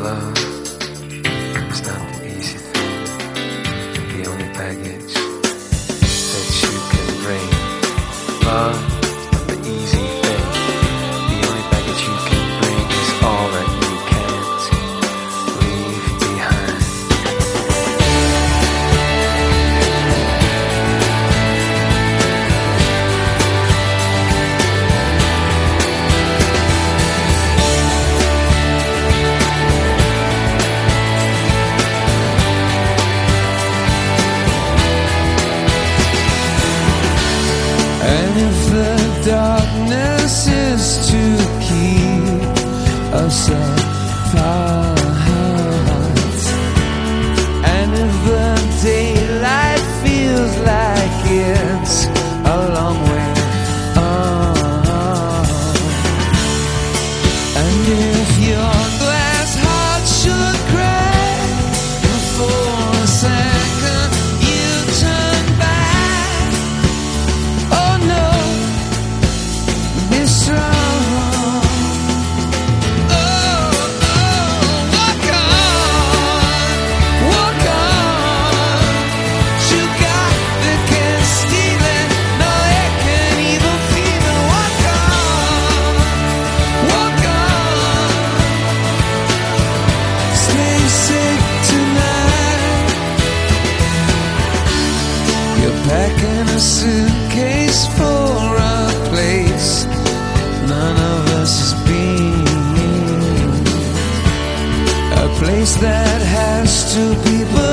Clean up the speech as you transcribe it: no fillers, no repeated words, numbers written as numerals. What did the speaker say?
love is not the easy thing. The only baggage that you can bring. Love is not the easy thing. The only baggage you can bring is all that you can't leave behind. And if the darkness is to keep us apart, and if the daylight feels like it's a long way on, and if your glass heart should crack for a second, you turn back. Oh no, be strong. Oh, walk on. You got the can't steal it, no it can't even feel it. Walk on. Stay safe tonight. You're packing a suitcase for a place none of us has been, a place that has two people